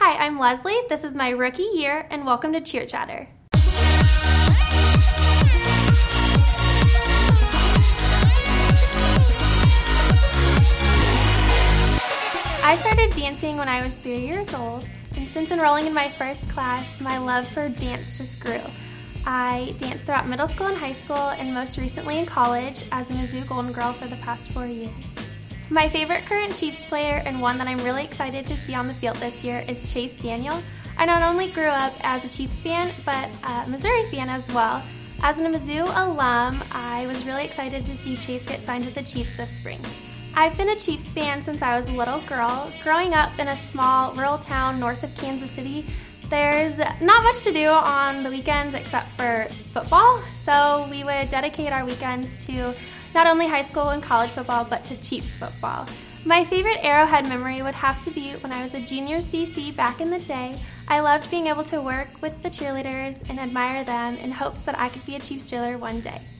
Hi, I'm Leslie. This is my rookie year, and welcome to Cheer Chatter. I started dancing when I was 3 years old, and since enrolling in my first class, my love for dance just grew. I danced throughout middle school and high school, and most recently in college as a Mizzou Golden Girl for the past 4 years. My favorite current Chiefs player, and one that I'm really excited to see on the field this year, is Chase Daniel. I not only grew up as a Chiefs fan, but a Missouri fan as well. As an Mizzou alum, I was really excited to see Chase get signed with the Chiefs this spring. I've been a Chiefs fan since I was a little girl. Growing up in a small rural town north of Kansas City, there's not much to do on the weekends except for football, so we would dedicate our weekends to not only high school and college football, but to Chiefs football. My favorite Arrowhead memory would have to be when I was a junior CC back in the day. I loved being able to work with the cheerleaders and admire them in hopes that I could be a Chiefs cheerleader one day.